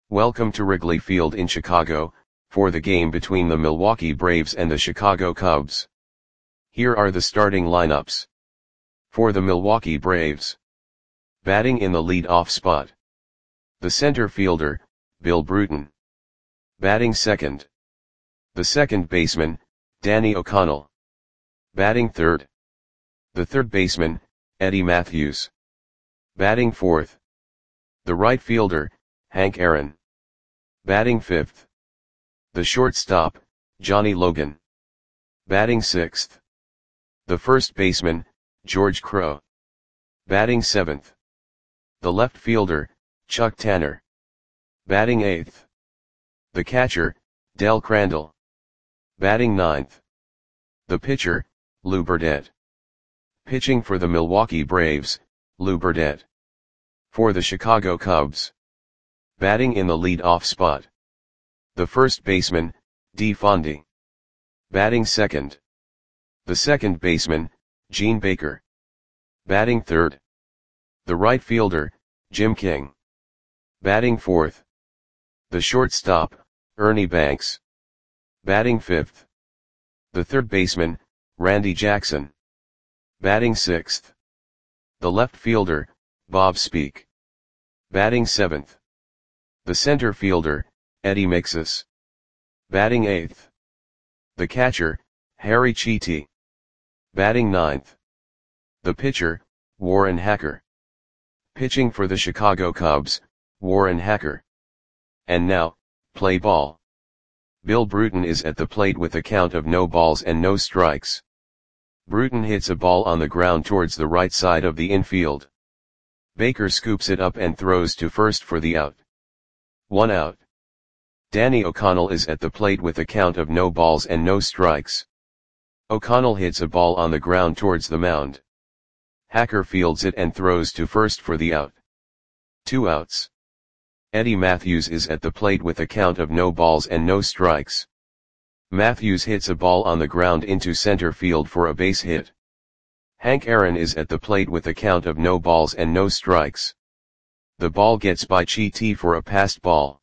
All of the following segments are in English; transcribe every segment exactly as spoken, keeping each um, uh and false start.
Welcome to Wrigley Field in Chicago, for the game between the Milwaukee Braves and the Chicago Cubs. Here are the starting lineups. For the Milwaukee Braves. Batting in the lead-off spot. The center fielder, Bill Bruton. Batting second. The second baseman, Danny O'Connell. Batting third. The third baseman, Eddie Mathews. Batting fourth. The right fielder, Hank Aaron. Batting fifth. The shortstop, Johnny Logan. Batting sixth. The first baseman, George Crowe. Batting seventh. The left fielder, Chuck Tanner. Batting eighth. The catcher, Del Crandall. Batting ninth. The pitcher, Lou Burdette. Pitching for the Milwaukee Braves, Lou Burdette. For the Chicago Cubs. Batting in the lead-off spot. The first baseman, Dee Fondy. Batting second. The second baseman, Gene Baker. Batting third. The right fielder, Jim King. Batting fourth. The shortstop, Ernie Banks. Batting fifth. The third baseman, Randy Jackson. Batting sixth. The left fielder, Bob Speak. Batting seventh. The center fielder, Eddie Mixus. Batting eighth. The catcher, Harry Cheety. Batting ninth. The pitcher, Warren Hacker. Pitching for the Chicago Cubs, Warren Hacker. And now, play ball. Bill Bruton is at the plate with a count of no balls and no strikes. Bruton hits a ball on the ground towards the right side of the infield. Baker scoops it up and throws to first for the out. One out. Danny O'Connell is at the plate with a count of no balls and no strikes. O'Connell hits a ball on the ground towards the mound. Hacker fields it and throws to first for the out. Two outs. Eddie Mathews is at the plate with a count of no balls and no strikes. Mathews hits a ball on the ground into center field for a base hit. Hank Aaron is at the plate with a count of no balls and no strikes. The ball gets by Cheety for a passed ball.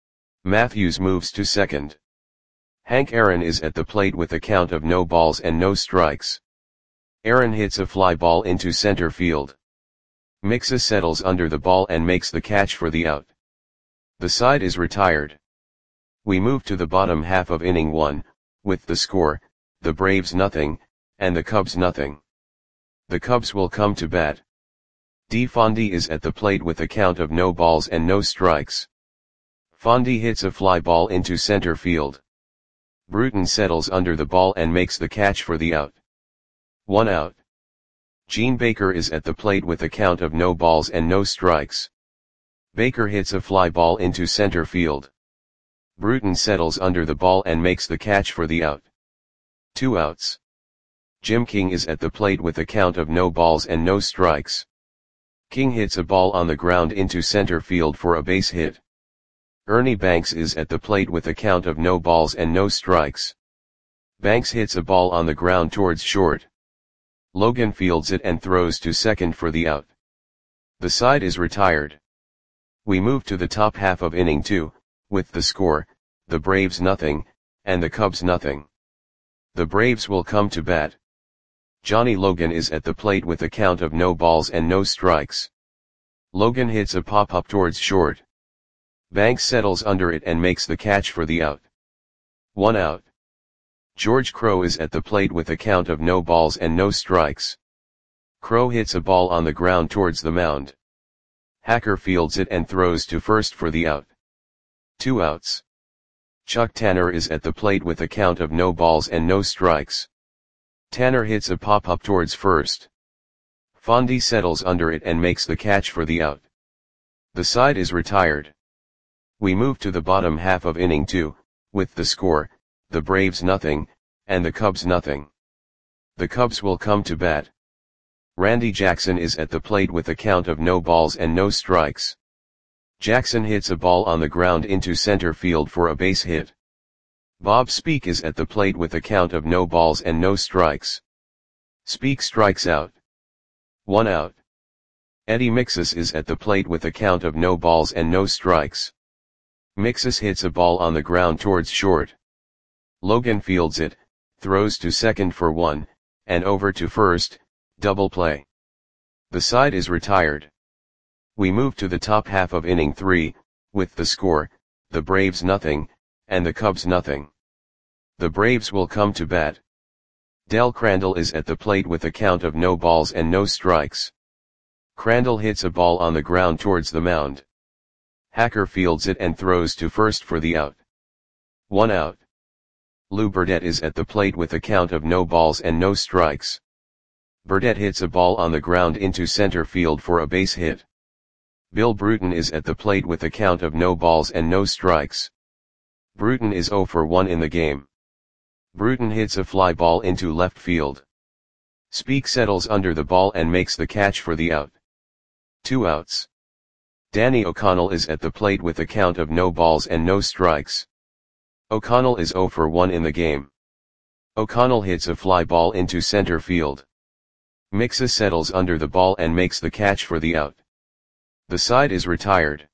Mathews moves to second. Hank Aaron is at the plate with a count of no balls and no strikes. Aaron hits a fly ball into center field. Mixus settles under the ball and makes the catch for the out. The side is retired. We move to the bottom half of inning one, with the score, the Braves nothing, and the Cubs nothing. The Cubs will come to bat. Dee Fondy is at the plate with a count of no balls and no strikes. Fondy hits a fly ball into center field. Bruton settles under the ball and makes the catch for the out. One out. Gene Baker is at the plate with a count of no balls and no strikes. Baker hits a fly ball into center field. Bruton settles under the ball and makes the catch for the out. Two outs. Jim King is at the plate with a count of no balls and no strikes. King hits a ball on the ground into center field for a base hit. Ernie Banks is at the plate with a count of no balls and no strikes. Banks hits a ball on the ground towards short. Logan fields it and throws to second for the out. The side is retired. We move to the top half of inning two, with the score, the Braves nothing, and the Cubs nothing. The Braves will come to bat. Johnny Logan is at the plate with a count of no balls and no strikes. Logan hits a pop-up towards short. Banks settles under it and makes the catch for the out. One out. George Crowe is at the plate with a count of no balls and no strikes. Crowe hits a ball on the ground towards the mound. Hacker fields it and throws to first for the out. Two outs. Chuck Tanner is at the plate with a count of no balls and no strikes. Tanner hits a pop-up towards first. Fondy settles under it and makes the catch for the out. The side is retired. We move to the bottom half of inning two, with the score, the Braves nothing, and the Cubs nothing. The Cubs will come to bat. Randy Jackson is at the plate with a count of no balls and no strikes. Jackson hits a ball on the ground into center field for a base hit. Bob Speak is at the plate with a count of no balls and no strikes. Speak strikes out. One out. Eddie Mixus is at the plate with a count of no balls and no strikes. Mixus hits a ball on the ground towards short. Logan fields it, throws to second for one, and over to first, double play. The side is retired. We move to the top half of inning three, with the score, the Braves nothing, and the Cubs nothing. The Braves will come to bat. Del Crandall is at the plate with a count of no balls and no strikes. Crandall hits a ball on the ground towards the mound. Hacker fields it and throws to first for the out. One out. Lou Burdette is at the plate with a count of no balls and no strikes. Burdette hits a ball on the ground into center field for a base hit. Bill Bruton is at the plate with a count of no balls and no strikes. Bruton is oh for one in the game. Bruton hits a fly ball into left field. Speak settles under the ball and makes the catch for the out. Two outs. Danny O'Connell is at the plate with a count of no balls and no strikes. O'Connell is oh for one in the game. O'Connell hits a fly ball into center field. Mixus settles under the ball and makes the catch for the out. The side is retired.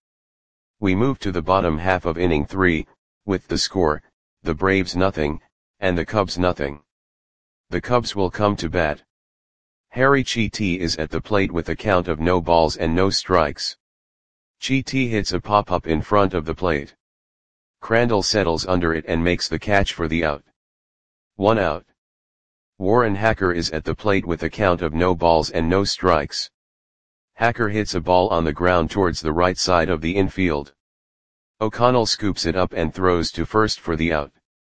We move to the bottom half of inning three, with the score, the Braves nothing, and the Cubs nothing. The Cubs will come to bat. Harry Chiti is at the plate with a count of no balls and no strikes. Chiti hits a pop-up in front of the plate. Crandall settles under it and makes the catch for the out. One out. Warren Hacker is at the plate with a count of no balls and no strikes. Hacker hits a ball on the ground towards the right side of the infield. O'Connell scoops it up and throws to first for the out.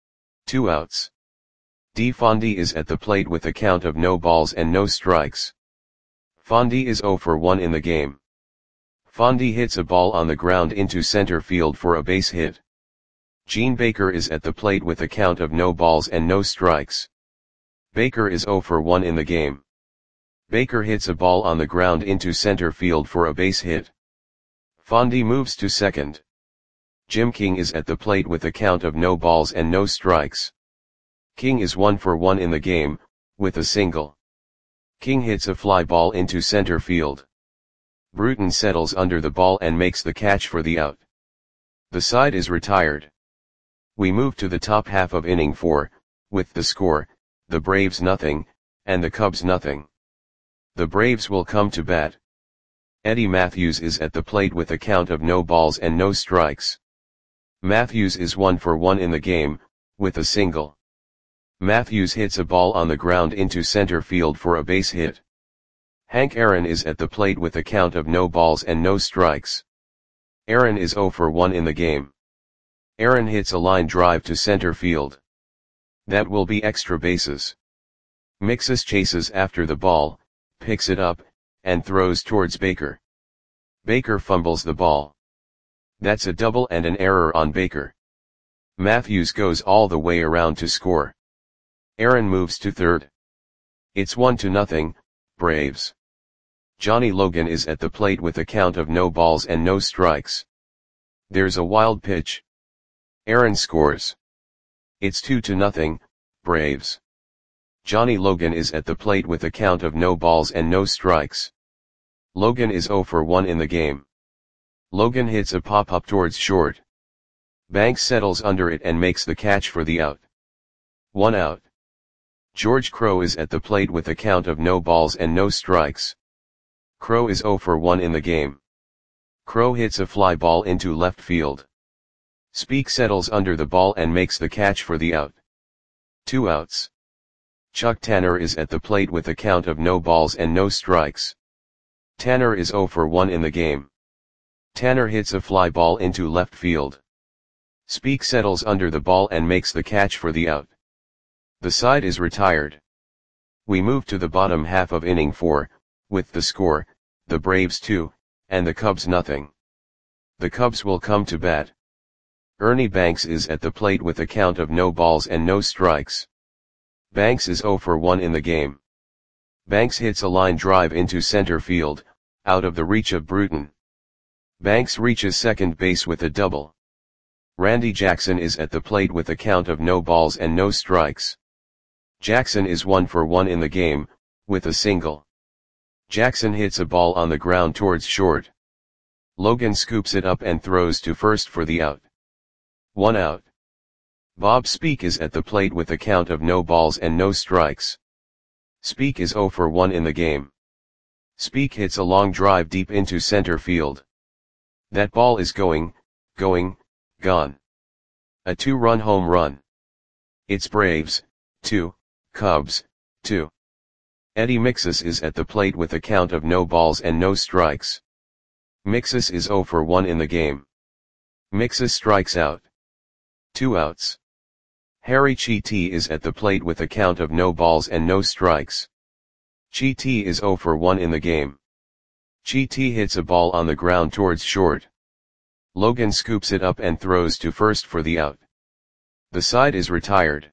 Two outs. D. Fondy is at the plate with a count of no balls and no strikes. Fondy is oh for one in the game. Fondy hits a ball on the ground into center field for a base hit. Gene Baker is at the plate with a count of no balls and no strikes. Baker is oh for one in the game. Baker hits a ball on the ground into center field for a base hit. Fondy moves to second. Jim King is at the plate with a count of no balls and no strikes. King is one for one in the game, with a single. King hits a fly ball into center field. Bruton settles under the ball and makes the catch for the out. The side is retired. We move to the top half of inning four, with the score, the Braves nothing, and the Cubs nothing. The Braves will come to bat. Eddie Matthews is at the plate with a count of no balls and no strikes. Matthews is one for one in the game, with a single. Matthews hits a ball on the ground into center field for a base hit. Hank Aaron is at the plate with a count of no balls and no strikes. Aaron is oh for one in the game. Aaron hits a line drive to center field. That will be extra bases. Mixus chases after the ball, picks it up, and throws towards Baker. Baker fumbles the ball. That's a double and an error on Baker. Matthews goes all the way around to score. Aaron moves to third. It's one to nothing, Braves. Johnny Logan is at the plate with a count of no balls and no strikes. There's a wild pitch. Aaron scores. It's two to nothing, Braves. Johnny Logan is at the plate with a count of no balls and no strikes. Logan is oh for one in the game. Logan hits a pop-up towards short. Banks settles under it and makes the catch for the out. One out. George Crowe is at the plate with a count of no balls and no strikes. Crowe is oh for one in the game. Crowe hits a fly ball into left field. Speak settles under the ball and makes the catch for the out. Two outs. Chuck Tanner is at the plate with a count of no balls and no strikes. Tanner is oh for one in the game. Tanner hits a fly ball into left field. Speak settles under the ball and makes the catch for the out. The side is retired. We move to the bottom half of inning four, with the score, the Braves two, and the Cubs nothing. The Cubs will come to bat. Ernie Banks is at the plate with a count of no balls and no strikes. Banks is oh for one in the game. Banks hits a line drive into center field, out of the reach of Bruton. Banks reaches second base with a double. Randy Jackson is at the plate with a count of no balls and no strikes. Jackson is one for one in the game, with a single. Jackson hits a ball on the ground towards short. Logan scoops it up and throws to first for the out. One out. Bob Speak is at the plate with a count of no balls and no strikes. Speak is zero for one in the game. Speak hits a long drive deep into center field. That ball is going, going, gone. A two-run home run. It's Braves, two, Cubs, two. Eddie Mixus is at the plate with a count of no balls and no strikes. Mixus is zero for one in the game. Mixus strikes out. Two outs. Harry Chiti is at the plate with a count of no balls and no strikes. Chiti is zero for one in the game. Chiti hits a ball on the ground towards short. Logan scoops it up and throws to first for the out. The side is retired.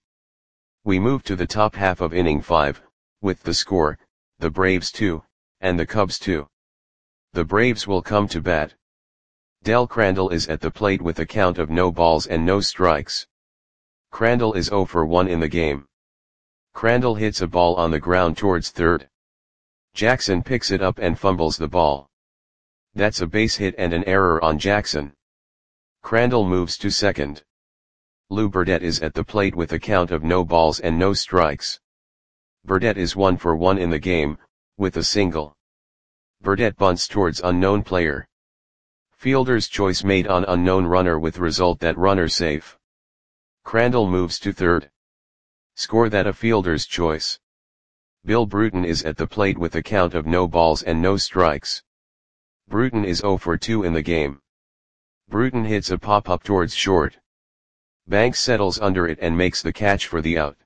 We move to the top half of inning five, with the score, the Braves two, and the Cubs two. The Braves will come to bat. Del Crandall is at the plate with a count of no balls and no strikes. Crandall is zero for one in the game. Crandall hits a ball on the ground towards third. Jackson picks it up and fumbles the ball. That's a base hit and an error on Jackson. Crandall moves to second. Lou Burdette is at the plate with a count of no balls and no strikes. Burdette is one for one in the game, with a single. Burdette bunts towards unknown player. Fielder's choice made on unknown runner with result that runner safe. Crandall moves to third. Score that a fielder's choice. Bill Bruton is at the plate with a count of no balls and no strikes. Bruton is zero for two in the game. Bruton hits a pop-up towards short. Banks settles under it and makes the catch for the out.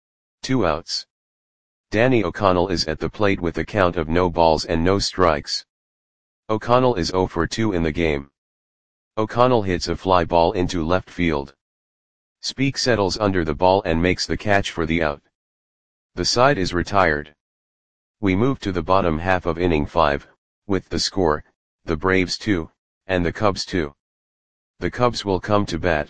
Two outs. Danny O'Connell is at the plate with a count of no balls and no strikes. O'Connell is zero for two in the game. O'Connell hits a fly ball into left field. Speak settles under the ball and makes the catch for the out. The side is retired. We move to the bottom half of inning five, with the score, the Braves two, and the Cubs two. The Cubs will come to bat.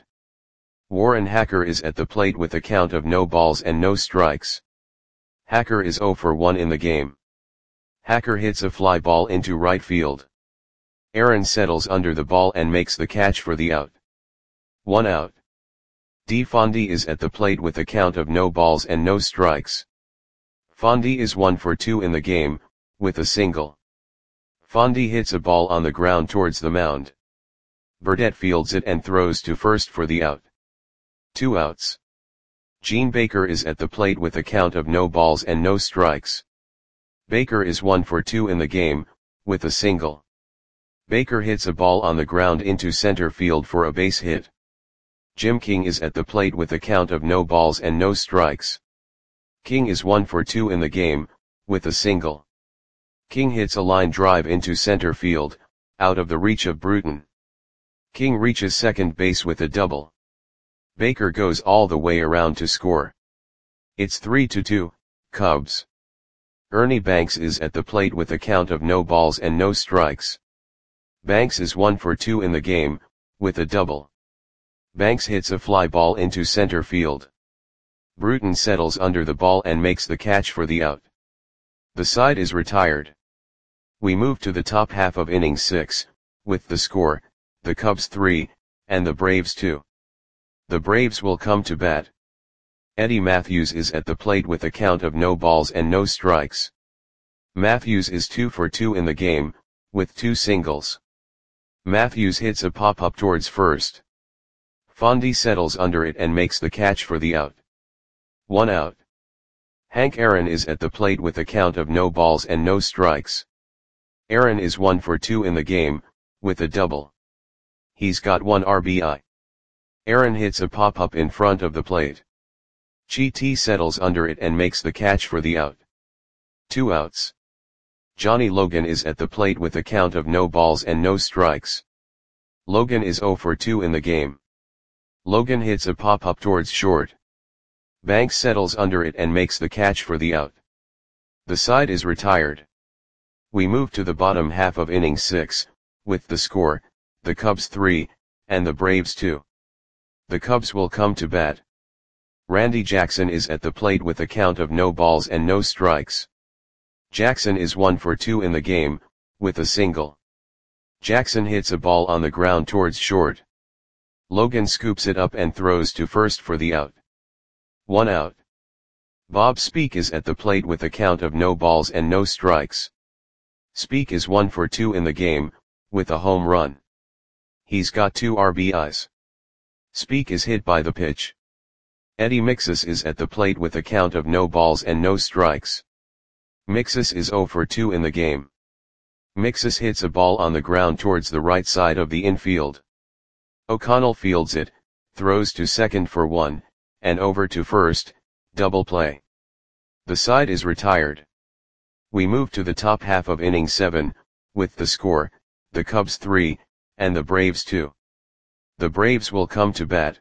Warren Hacker is at the plate with a count of no balls and no strikes. Hacker is zero for one in the game. Hacker hits a fly ball into right field. Aaron settles under the ball and makes the catch for the out. One out. D. Fondy is at the plate with a count of no balls and no strikes. Fondy is one for two in the game, with a single. Fondy hits a ball on the ground towards the mound. Burdette fields it and throws to first for the out. Two outs. Gene Baker is at the plate with a count of no balls and no strikes. Baker is one for two in the game, with a single. Baker hits a ball on the ground into center field for a base hit. Jim King is at the plate with a count of no balls and no strikes. King is one for two in the game, with a single. King hits a line drive into center field, out of the reach of Bruton. King reaches second base with a double. Baker goes all the way around to score. It's three to two, Cubs. Ernie Banks is at the plate with a count of no balls and no strikes. Banks is one for two in the game, with a double. Banks hits a fly ball into center field. Bruton settles under the ball and makes the catch for the out. The side is retired. We move to the top half of inning six, with the score, the Cubs three, and the Braves two. The Braves will come to bat. Eddie Matthews is at the plate with a count of no balls and no strikes. Matthews is two for two in the game, with two singles. Matthews hits a pop-up towards first. Fondy settles under it and makes the catch for the out. One out. Hank Aaron is at the plate with a count of no balls and no strikes. Aaron is one for two in the game, with a double. He's got one R B I. Aaron hits a pop-up in front of the plate. Chiti settles under it and makes the catch for the out. Two outs. Johnny Logan is at the plate with a count of no balls and no strikes. Logan is zero for two in the game. Logan hits a pop-up towards short. Banks settles under it and makes the catch for the out. The side is retired. We move to the bottom half of inning six, with the score, the Cubs three, and the Braves two. The Cubs will come to bat. Randy Jackson is at the plate with a count of no balls and no strikes. Jackson is one for two in the game, with a single. Jackson hits a ball on the ground towards short. Logan scoops it up and throws to first for the out. One out. Bob Speak is at the plate with a count of no balls and no strikes. Speak is one for two in the game, with a home run. He's got two R B Is. Speak is hit by the pitch. Eddie Mixus is at the plate with a count of no balls and no strikes. Mixus is zero for two in the game. Mixus hits a ball on the ground towards the right side of the infield. O'Connell fields it, throws to second for one, and over to first, double play. The side is retired. We move to the top half of inning seven, with the score, the Cubs three, and the Braves two. The Braves will come to bat.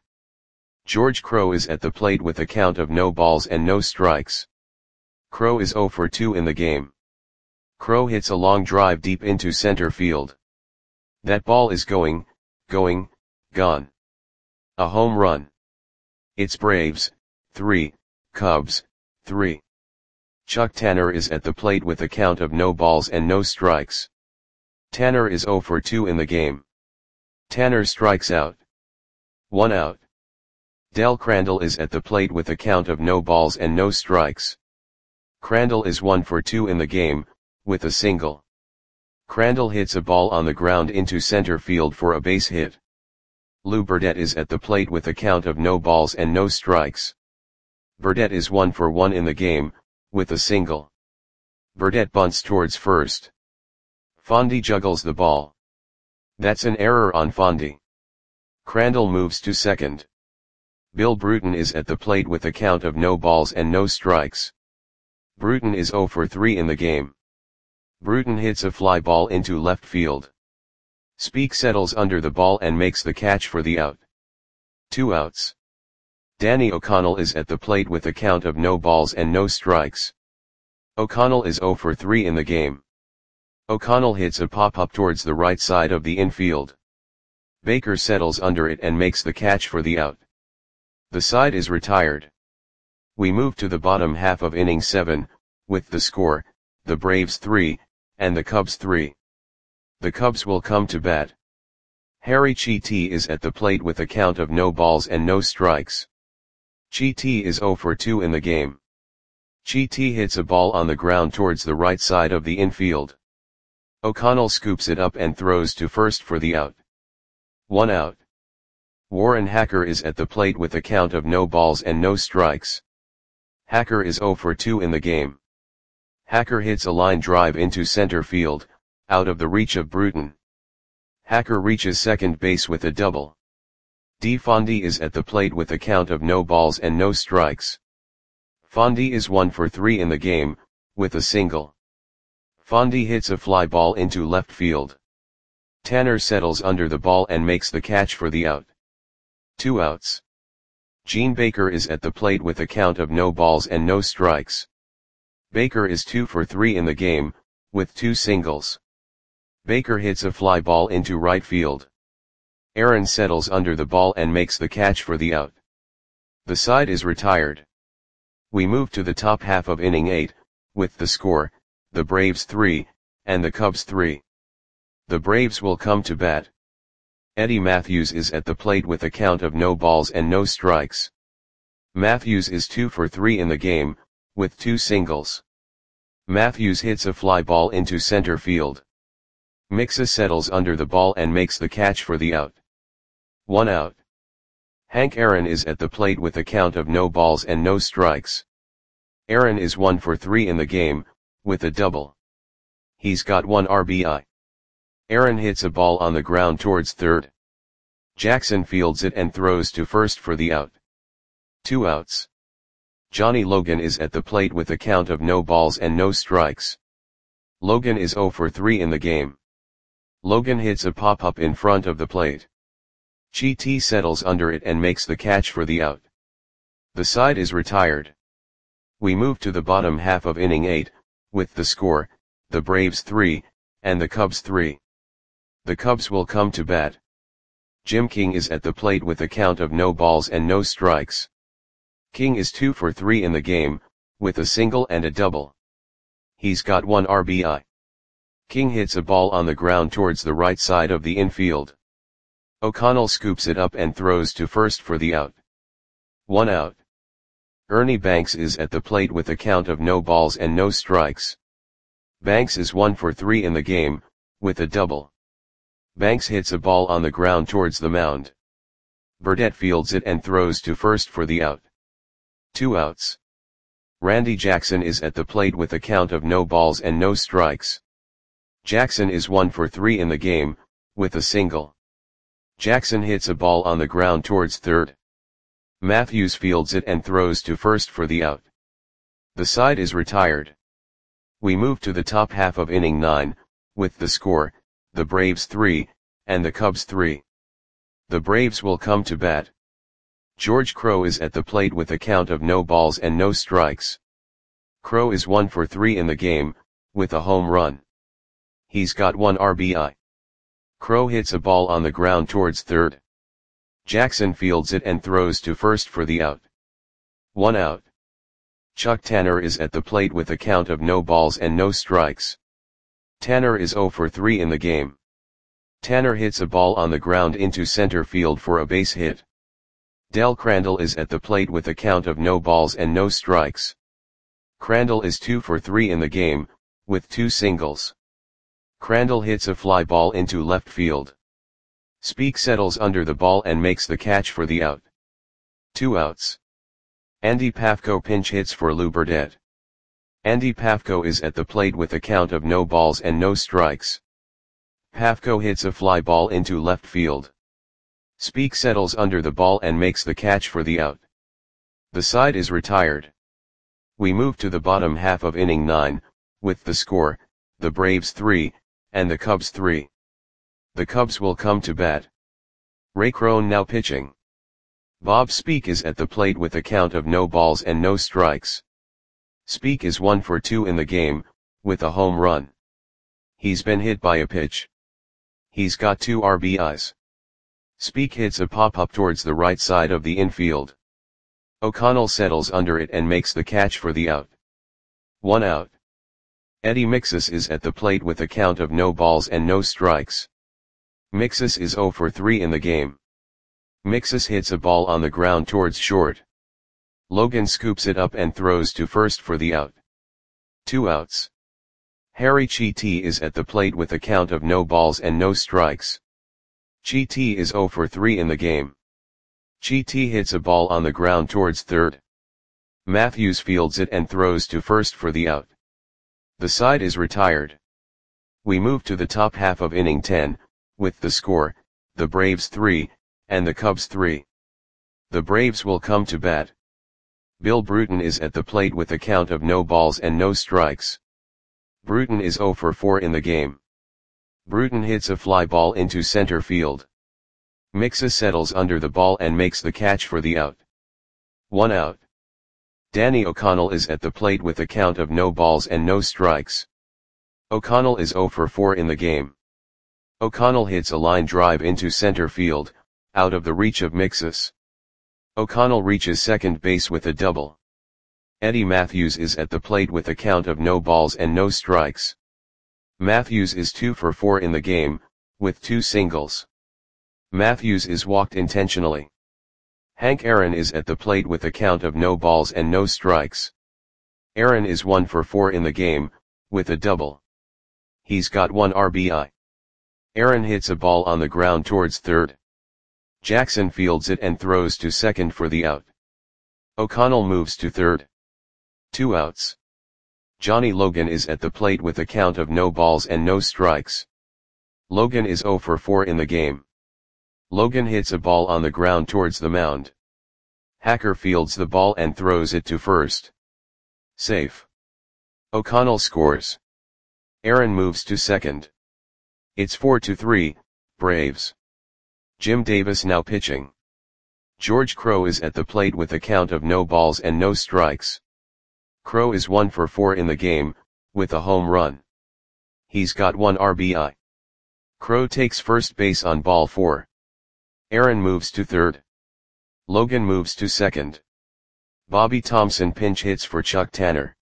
George Crowe is at the plate with a count of no balls and no strikes. Crowe is zero for two in the game. Crowe hits a long drive deep into center field. That ball is going, going, gone. A home run. It's Braves, three, Cubs, three. Chuck Tanner is at the plate with a count of no balls and no strikes. Tanner is zero for two in the game. Tanner strikes out. One out. Del Crandall is at the plate with a count of no balls and no strikes. Crandall is one for two in the game, with a single. Crandall hits a ball on the ground into center field for a base hit. Lou Burdette is at the plate with a count of no balls and no strikes. Burdette is one for one in the game, with a single. Burdette bunts towards first. Fondy juggles the ball. That's an error on Fondy. Crandall moves to second. Bill Bruton is at the plate with a count of no balls and no strikes. Bruton is zero for three in the game. Bruton hits a fly ball into left field. Speak settles under the ball and makes the catch for the out. Two outs. Danny O'Connell is at the plate with a count of no balls and no strikes. O'Connell is zero for three in the game. O'Connell hits a pop-up towards the right side of the infield. Baker settles under it and makes the catch for the out. The side is retired. We move to the bottom half of inning seven, with the score, the Braves three, and the Cubs three. The Cubs will come to bat. Harry Cheete is at the plate with a count of no balls and no strikes. Cheete is zero for two in the game. Cheete hits a ball on the ground towards the right side of the infield. O'Connell scoops it up and throws to first for the out. One out. Warren Hacker is at the plate with a count of no balls and no strikes. Hacker is zero for two in the game. Hacker hits a line drive into center field, out of the reach of Bruton. Hacker reaches second base with a double. D. Fondy is at the plate with a count of no balls and no strikes. Fondy is one for three in the game, with a single. Fondy hits a fly ball into left field. Tanner settles under the ball and makes the catch for the out. Two outs. Gene Baker is at the plate with a count of no balls and no strikes. Baker is two for three in the game, with two singles. Baker hits a fly ball into right field. Aaron settles under the ball and makes the catch for the out. The side is retired. We move to the top half of inning eight, with the score, the Braves three, and the Cubs three. The Braves will come to bat. Eddie Matthews is at the plate with a count of no balls and no strikes. Matthews is two for three in the game, with two singles. Matthews hits a fly ball into center field. Mixus settles under the ball and makes the catch for the out. One out. Hank Aaron is at the plate with a count of no balls and no strikes. Aaron is one for three in the game, with a double. He's got one R B I. Aaron hits a ball on the ground towards third. Jackson fields it and throws to first for the out. Two outs. Johnny Logan is at the plate with a count of no balls and no strikes. Logan is zero for three in the game. Logan hits a pop-up in front of the plate. Cheete settles under it and makes the catch for the out. The side is retired. We move to the bottom half of inning eight, with the score, the Braves three, and the Cubs three. The Cubs will come to bat. Jim King is at the plate with a count of no balls and no strikes. King is two for three in the game, with a single and a double. He's got one R B I. King hits a ball on the ground towards the right side of the infield. O'Connell scoops it up and throws to first for the out. One out. Ernie Banks is at the plate with a count of no balls and no strikes. Banks is one for three in the game, with a double. Banks hits a ball on the ground towards the mound. Burdette fields it and throws to first for the out. Two outs. Randy Jackson is at the plate with a count of no balls and no strikes. Jackson is one for three in the game, with a single. Jackson hits a ball on the ground towards third. Matthews fields it and throws to first for the out. The side is retired. We move to the top half of inning nine, with the score, the Braves three, and the Cubs three. The Braves will come to bat. George Crowe is at the plate with a count of no balls and no strikes. Crowe is one for three in the game, with a home run. He's got one R B I. Crowe hits a ball on the ground towards third. Jackson fields it and throws to first for the out. One out. Chuck Tanner is at the plate with a count of no balls and no strikes. Tanner is zero for three in the game. Tanner hits a ball on the ground into center field for a base hit. Del Crandall is at the plate with a count of no balls and no strikes. Crandall is two for three in the game, with two singles. Crandall hits a fly ball into left field. Speak settles under the ball and makes the catch for the out. Two outs. Andy Pafko pinch hits for Lou Burdette. Andy Pafko is at the plate with a count of no balls and no strikes. Pafko hits a fly ball into left field. Speak settles under the ball and makes the catch for the out. The side is retired. We move to the bottom half of inning nine, with the score, the Braves three, and the Cubs three. The Cubs will come to bat. Ray Crone now pitching. Bob Speak is at the plate with a count of no balls and no strikes. Speak is one for two in the game, with a home run. He's been hit by a pitch. He's got two R B Is. Speak hits a pop-up towards the right side of the infield. O'Connell settles under it and makes the catch for the out. One out. Eddie Mixus is at the plate with a count of no balls and no strikes. Mixus is zero for three in the game. Mixus hits a ball on the ground towards short. Logan scoops it up and throws to first for the out. Two outs. Harry Chiti is at the plate with a count of no balls and no strikes. Chiti is zero for three in the game. Chiti hits a ball on the ground towards third. Matthews fields it and throws to first for the out. The side is retired. We move to the top half of inning ten, with the score, the Braves three, and the Cubs three. The Braves will come to bat. Bill Bruton is at the plate with a count of no balls and no strikes. Bruton is zero for four in the game. Bruton hits a fly ball into center field. Mixus settles under the ball and makes the catch for the out. One out. Danny O'Connell is at the plate with a count of no balls and no strikes. O'Connell is zero for four in the game. O'Connell hits a line drive into center field, out of the reach of Mixus. O'Connell reaches second base with a double. Eddie Matthews is at the plate with a count of no balls and no strikes. Matthews is two for four in the game, with two singles. Matthews is walked intentionally. Hank Aaron is at the plate with a count of no balls and no strikes. Aaron is one for four in the game, with a double. He's got one R B I. Aaron hits a ball on the ground towards third. Jackson fields it and throws to second for the out. O'Connell moves to third. Two outs. Johnny Logan is at the plate with a count of no balls and no strikes. Logan is zero for four in the game. Logan hits a ball on the ground towards the mound. Hacker fields the ball and throws it to first. Safe. O'Connell scores. Aaron moves to second. It's four to three, Braves. Jim Davis now pitching. George Crowe is at the plate with a count of no balls and no strikes. Crowe is one for four in the game, with a home run. He's got one R B I. Crowe takes first base on ball four. Aaron moves to third. Logan moves to second. Bobby Thompson pinch hits for Chuck Tanner.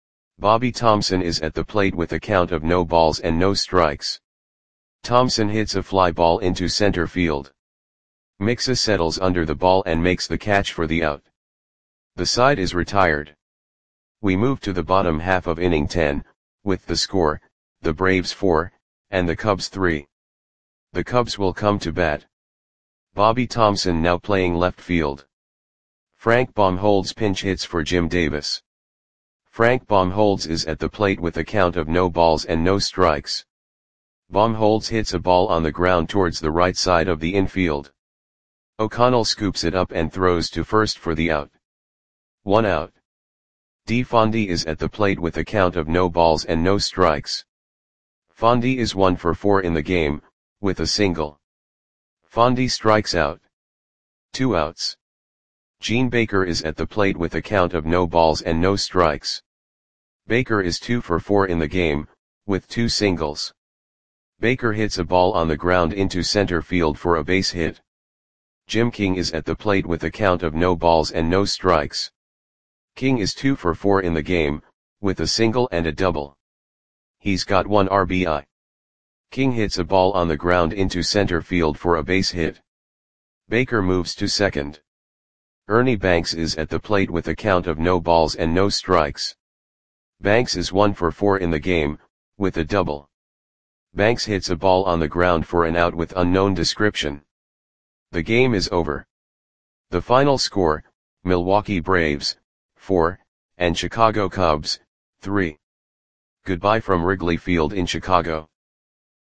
Bobby Thompson is at the plate with a count of no balls and no strikes. Thompson hits a fly ball into center field. Mixa settles under the ball and makes the catch for the out. The side is retired. We move to the bottom half of inning ten, with the score, the Braves four, and the Cubs three. The Cubs will come to bat. Bobby Thomson now playing left field. Frank Baumholtz pinch hits for Jim Davis. Frank Baumholtz is at the plate with a count of no balls and no strikes. Baumholtz hits a ball on the ground towards the right side of the infield. O'Connell scoops it up and throws to first for the out. One out. D. Fondy is at the plate with a count of no balls and no strikes. Fondy is one for four in the game, with a single. Fondy strikes out. Two outs. Gene Baker is at the plate with a count of no balls and no strikes. Baker is two for four in the game, with two singles. Baker hits a ball on the ground into center field for a base hit. Jim King is at the plate with a count of no balls and no strikes. King is two for four in the game, with a single and a double. He's got one R B I. King hits a ball on the ground into center field for a base hit. Baker moves to second. Ernie Banks is at the plate with a count of no balls and no strikes. Banks is one for four in the game, with a double. Banks hits a ball on the ground for an out with unknown description. The game is over. The final score, Milwaukee Braves, four, and Chicago Cubs, three. Goodbye from Wrigley Field in Chicago.